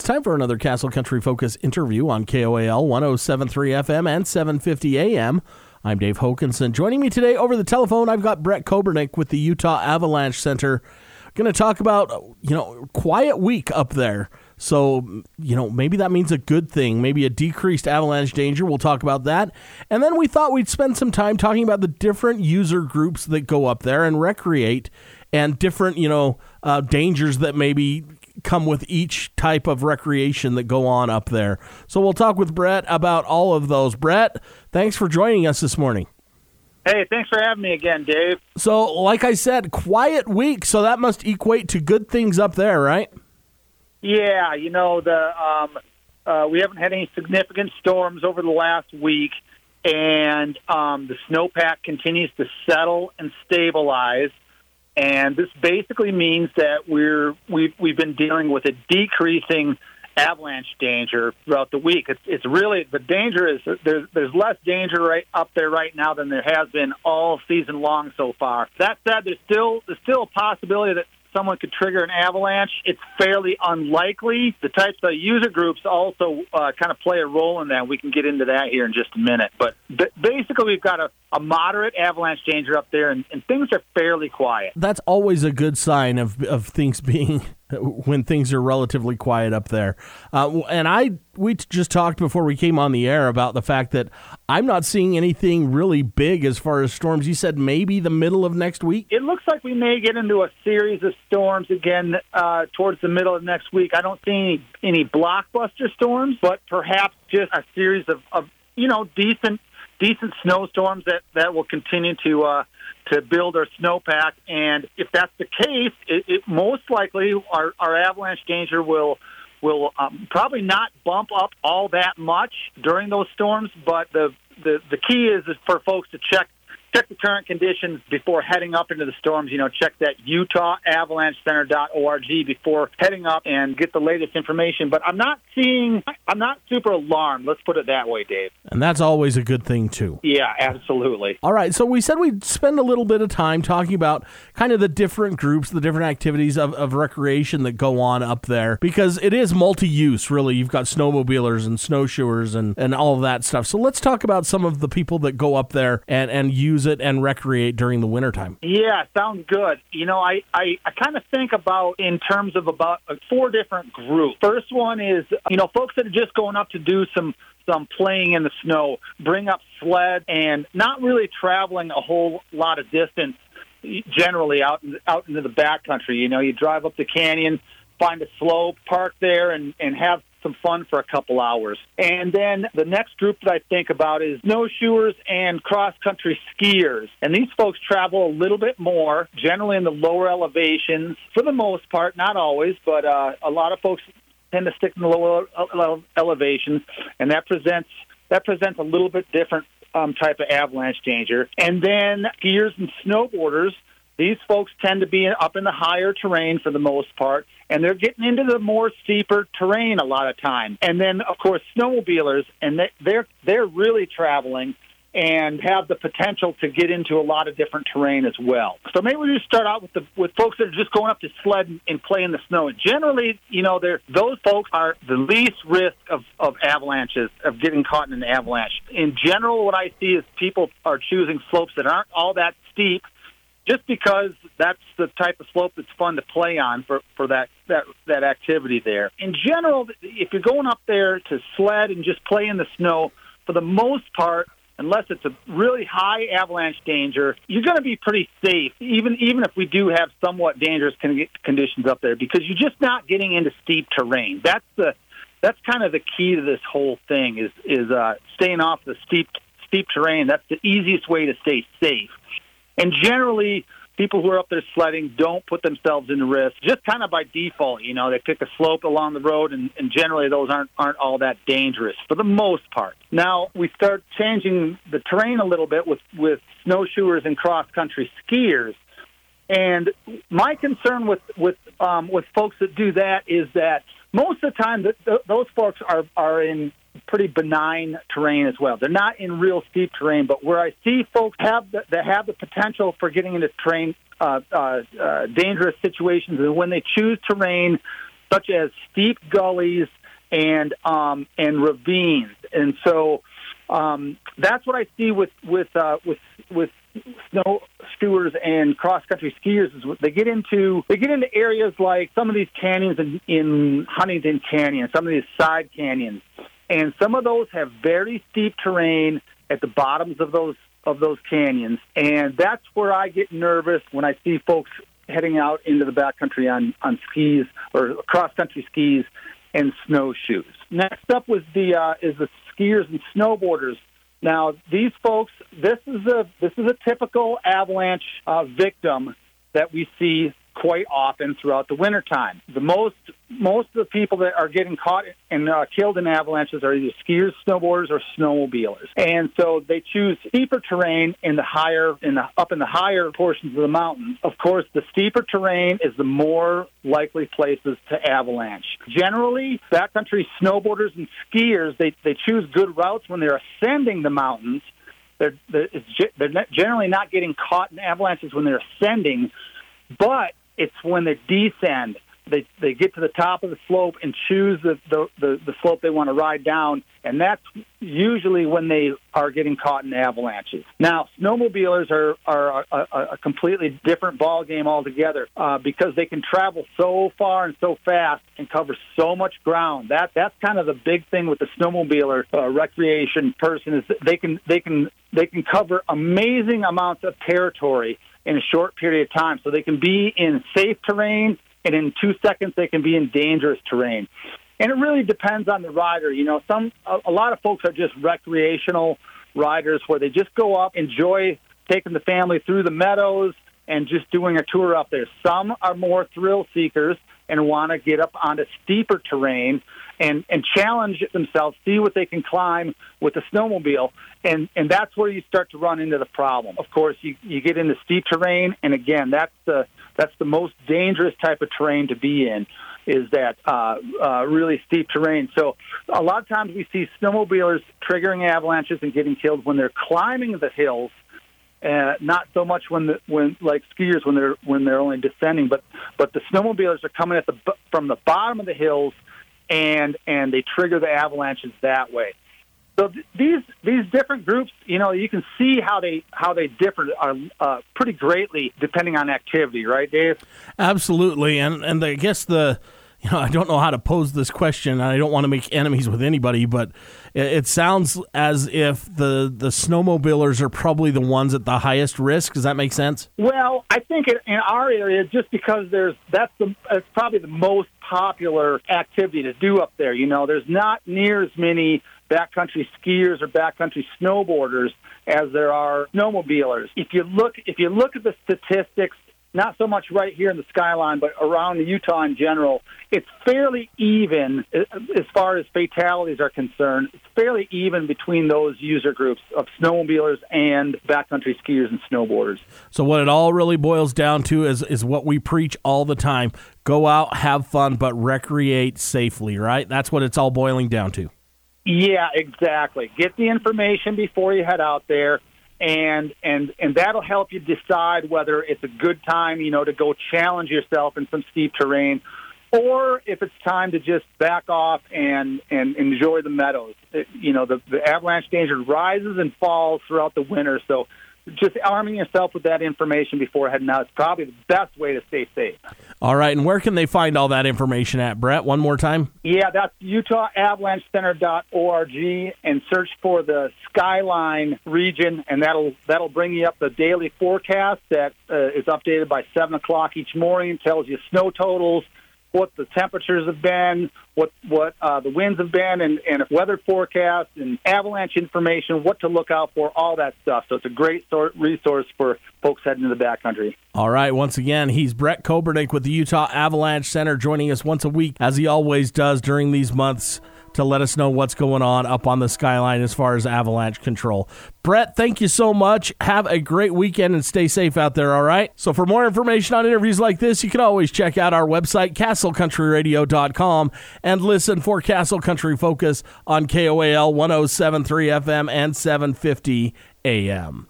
time for another Castle Country Focus interview on KOAL 107.3 FM and 750 AM. I'm Dave Hokinson. Joining me today over the telephone, I've got Brett Kobernick with the Utah Avalanche Center. Going to talk about, quiet week up there. So, maybe that means a good thing, maybe a decreased avalanche danger. We'll talk about that. And then we thought we'd spend some time talking about the different user groups that go up there and recreate and different, dangers that maybe come with each type of recreation that go on up there. So we'll talk with Brett about all of those. Brett, thanks for joining us this morning. Hey, thanks for having me again, Dave. So, like I said, quiet week, so that must equate to good things up there, right? Yeah, we haven't had any significant storms over the last week, and the snowpack continues to settle and stabilize. And this basically means that we've been dealing with a decreasing avalanche danger throughout the week. It's really, the danger is there's less danger right up there right now than there has been all season long so far. That said, there's still a possibility that someone could trigger an avalanche. It's fairly unlikely. The types of user groups also kind of play a role in that. We can get into that here in just a minute. But basically, we've got a moderate avalanche danger up there, and things are fairly quiet. That's always a good sign of things being when things are relatively quiet up there. We just talked before we came on the air about the fact that I'm not seeing anything really big as far as storms. You said maybe the middle of next week? It looks like we may get into a series of storms again towards the middle of next week. I don't see any blockbuster storms, but perhaps just a series of decent snowstorms that will continue to build our snowpack. And if that's the case, it most likely our avalanche danger will probably not bump up all that much during those storms. But the key is for folks to check the current conditions before heading up into the storms. Check that UtahAvalancheCenter.org before heading up and get the latest information. But I'm not super alarmed. Let's put it that way, Dave. And that's always a good thing, too. Yeah, absolutely. All right, so we said we'd spend a little bit of time talking about kind of the different groups, the different activities of recreation that go on up there, because it is multi-use, really. You've got snowmobilers and snowshoers and all of that stuff. So let's talk about some of the people that go up there and use it and recreate during the wintertime. Yeah, sounds good. I kind of think in terms of about 4 different groups. First one is, folks that are just going up to do some playing in the snow, bring up sled, and not really traveling a whole lot of distance generally out into the backcountry. You drive up the canyon, find a slope, park there, and have some fun for a couple hours. And then the next group that I think about is snowshoers and cross-country skiers. And these folks travel a little bit more, generally in the lower elevations, for the most part, not always, but a lot of folks tend to stick in the lower elevations, and that presents a little bit different type of avalanche danger. And then skiers and snowboarders, these folks tend to be up in the higher terrain for the most part, and they're getting into the more steeper terrain a lot of time. And then, of course, snowmobilers, and they're really traveling and have the potential to get into a lot of different terrain as well. So maybe we just start out with folks that are just going up to sled and play in the snow. And generally, those folks are the least risk of avalanches, of getting caught in an avalanche. In general, what I see is people are choosing slopes that aren't all that steep, just because that's the type of slope that's fun to play on for that activity there. In general, if you're going up there to sled and just play in the snow, for the most part, unless it's a really high avalanche danger, you're going to be pretty safe, even if we do have somewhat dangerous conditions up there, because you're just not getting into steep terrain. That's kind of the key to this whole thing is staying off the steep terrain. That's the easiest way to stay safe. And generally, people who are up there sledding don't put themselves in risk, just kind of by default. They pick a slope along the road, and generally those aren't all that dangerous for the most part. Now, we start changing the terrain a little bit with snowshoers and cross-country skiers. And my concern with folks that do that is that most of the time those folks are in pretty benign terrain as well. They're not in real steep terrain, but where I see folks that have the potential for getting into terrain, dangerous situations, and when they choose terrain such as steep gullies and ravines. And so that's what I see with snow skiers and cross country skiers is they get into areas like some of these canyons in Huntington Canyon, some of these side canyons, and some of those have very steep terrain at the bottoms of those canyons, and that's where I get nervous when I see folks heading out into the backcountry on skis or cross country skis and snowshoes. Next up was the skiers and snowboarders. Now, these folks, this is a typical avalanche victim that we see quite often throughout the wintertime. The most of the people that are getting caught and killed in avalanches are either skiers, snowboarders, or snowmobilers. And so they choose steeper terrain up in the higher portions of the mountains. Of course, the steeper terrain is the more likely places to avalanche. Generally, backcountry snowboarders and skiers, they choose good routes when they're ascending the mountains. They're generally not getting caught in avalanches when they're ascending, but it's when they descend. They get to the top of the slope and choose the slope they want to ride down, and that's usually when they are getting caught in avalanches. Now, snowmobilers are a completely different ball game altogether because they can travel so far and so fast and cover so much ground. That's kind of the big thing with the snowmobiler recreation person is that they can cover amazing amounts of territory in a short period of time. So they can be in safe terrain, and in 2 seconds they can be in dangerous terrain. And it really depends on the rider. You know, a lot of folks are just recreational riders where they just go up, enjoy taking the family through the meadows and just doing a tour up there. Some are more thrill seekers and want to get up onto steeper terrain and challenge themselves, see what they can climb with a snowmobile. And that's where you start to run into the problem. Of course, you get into steep terrain, and again, that's the most dangerous type of terrain to be in, is that really steep terrain. So a lot of times we see snowmobilers triggering avalanches and getting killed when they're climbing the hills, not so much when like skiers when they're only descending, but the snowmobilers are coming from the bottom of the hills, and they trigger the avalanches that way. So these different groups, you know, you can see how they differ pretty greatly depending on activity, right, Dave? Absolutely, and I guess I don't know how to pose this question, and I don't want to make enemies with anybody, but it sounds as if the snowmobilers are probably the ones at the highest risk. Does that make sense? Well, I think in our area, just because that's probably the most popular activity to do up there. You know, there's not near as many backcountry skiers or backcountry snowboarders as there are snowmobilers. If you look at the statistics, not so much right here in the skyline, but around Utah in general, it's fairly even as far as fatalities are concerned. It's fairly even between those user groups of snowmobilers and backcountry skiers and snowboarders. So what it all really boils down to is what we preach all the time. Go out, have fun, but recreate safely, right? That's what it's all boiling down to. Yeah, exactly. Get the information before you head out there. And that'll help you decide whether it's a good time, you know, to go challenge yourself in some steep terrain, or if it's time to just back off and enjoy the meadows. You know, the avalanche danger rises and falls throughout the winter, so just arming yourself with that information before heading out is probably the best way to stay safe. All right, and where can they find all that information at, Brett? One more time? Yeah, that's UtahAvalancheCenter.org, and search for the Skyline region, and that'll bring you up the daily forecast that is updated by 7 o'clock each morning. Tells you snow totals, what the temperatures have been, what the winds have been, and weather forecasts and avalanche information, what to look out for, all that stuff. So it's a great resource for folks heading to the backcountry. All right. Once again, he's Brett Kobernick with the Utah Avalanche Center, joining us once a week, as he always does during these months, to let us know what's going on up on the skyline as far as avalanche control. Brett, thank you so much. Have a great weekend and stay safe out there, all right? So for more information on interviews like this, you can always check out our website, castlecountryradio.com, and listen for Castle Country Focus on KOAL 107.3 FM and 750 AM.